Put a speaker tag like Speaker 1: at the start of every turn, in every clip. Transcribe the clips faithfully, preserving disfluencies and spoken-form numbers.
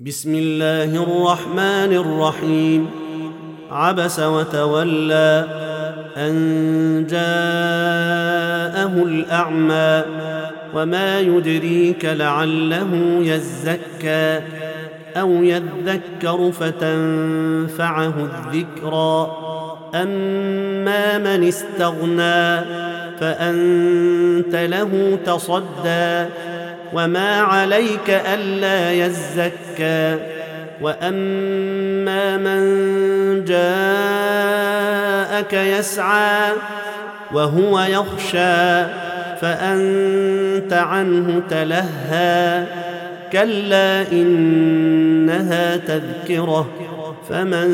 Speaker 1: بسم الله الرحمن الرحيم. عبس وتولى أن جاءه الأعمى وما يدريك لعله يزكى أو يذكر فتنفعه الذكرى. أما من استغنى فأنت له تصدى وما عليك ألا يزكى. وأما من جاءك يسعى وهو يخشى فأنت عنه تلهى. كلا إنها تذكرة فمن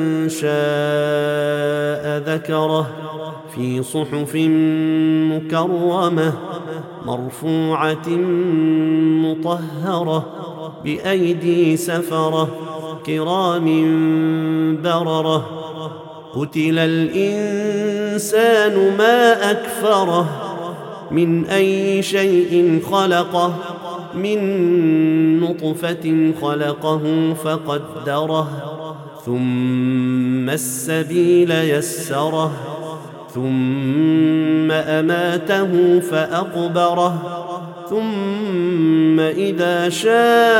Speaker 1: شاء ذكره في صحف مكرمة مرفوعة مطهرة بأيدي سفرة كرام بررة. قتل الإنسان ما أكفره من أي شيء خلقه من نطفة خلقه فقدره ثم السبيل يسره ثم أماته فأقبره ثم إذا شاء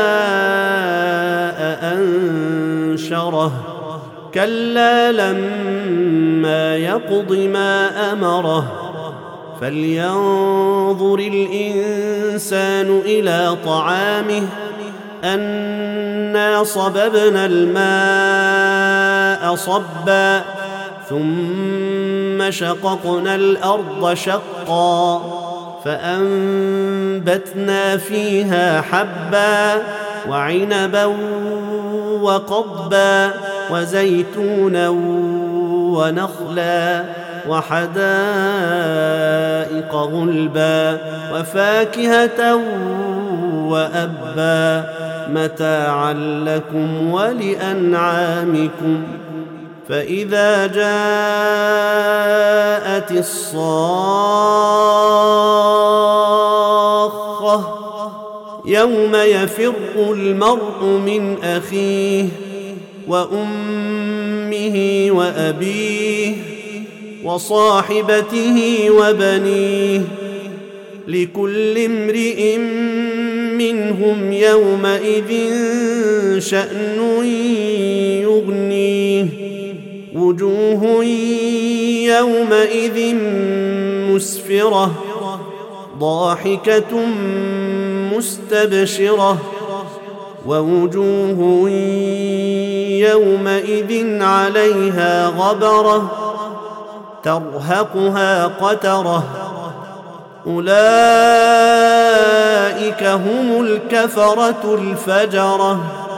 Speaker 1: أنشره. كلا لما يقض ما أمره. فلينظر الإنسان إلى طعامه أنا صببنا الماء صبا ثم شققنا الأرض شقا فأنبتنا فيها حبا وعنبا وقضبا وزيتونا ونخلا وحدائق غلبا وفاكهة وأبا متاعا لكم ولأنعامكم. فإذا جاءت الصاخة يوم يفر المرء من أخيه وأمه وأبيه وصاحبته وبنيه لكل امرئ منهم يومئذ شأن يغنيه. وجوه يومئذ مسفرة ضاحكة مستبشرة ووجوه يومئذ عليها غبرة ترهقها قترة. أولئك هم الكفرة الفجرة.